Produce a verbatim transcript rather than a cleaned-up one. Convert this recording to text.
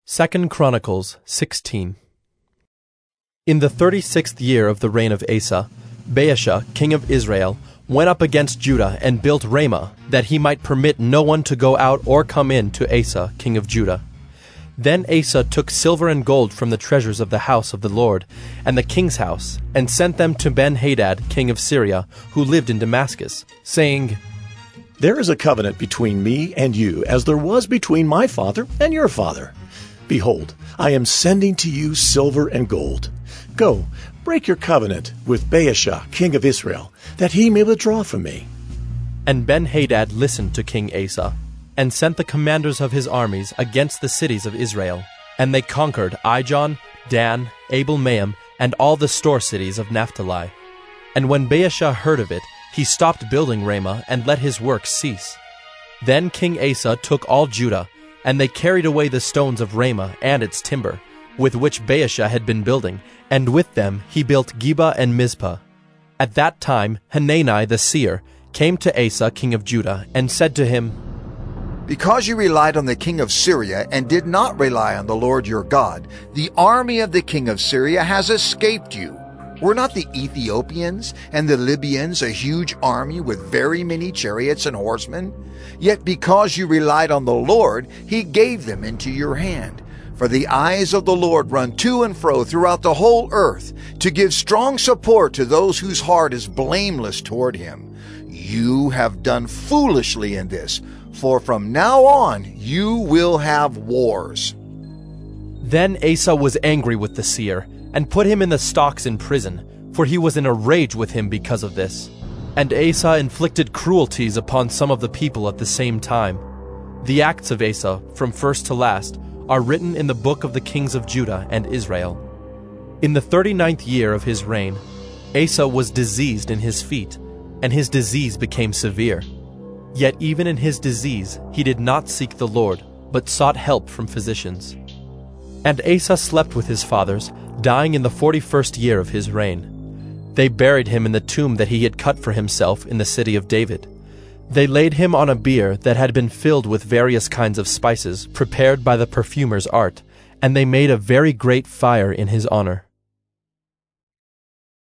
Second Chronicles sixteen. In the thirty-sixth year of the reign of Asa, Baasha, king of Israel, went up against Judah and built Ramah, that he might permit no one to go out or come in to Asa, king of Judah. Then Asa took silver and gold from the treasures of the house of the Lord, and the king's house, and sent them to Ben-Hadad, king of Syria, who lived in Damascus, saying, There is a covenant between me and you, as there was between my father and your father. Behold, I am sending to you silver and gold. Go, break your covenant with Baasha, king of Israel, that he may withdraw from me. And Ben-Hadad listened to King Asa, and sent the commanders of his armies against the cities of Israel. And they conquered Ijon, Dan, Abel-maim, and all the store cities of Naphtali. And when Baasha heard of it, he stopped building Ramah and let his work cease. Then King Asa took all Judah, and they carried away the stones of Ramah and its timber, with which Baasha had been building, and with them he built Geba and Mizpah. At that time Hanani the seer came to Asa king of Judah, and said to him, Because you relied on the king of Syria and did not rely on the Lord your God, the army of the king of Syria has escaped you. Were not the Ethiopians and the Libyans a huge army with very many chariots and horsemen? Yet because you relied on the Lord, he gave them into your hand. For the eyes of the Lord run to and fro throughout the whole earth, to give strong support to those whose heart is blameless toward him. You have done foolishly in this, for from now on you will have wars. Then Asa was angry with the seer, and put him in the stocks in prison, for he was in a rage with him because of this. And Asa inflicted cruelties upon some of the people at the same time. The acts of Asa, from first to last, are written in the book of the kings of Judah and Israel. In the thirty-ninth year of his reign, Asa was diseased in his feet, and his disease became severe. Yet even in his disease he did not seek the Lord, but sought help from physicians. And Asa slept with his fathers, dying in the forty-first year of his reign. They buried him in the tomb that he had cut for himself in the city of David. They laid him on a bier that had been filled with various kinds of spices prepared by the perfumer's art, and they made a very great fire in his honor.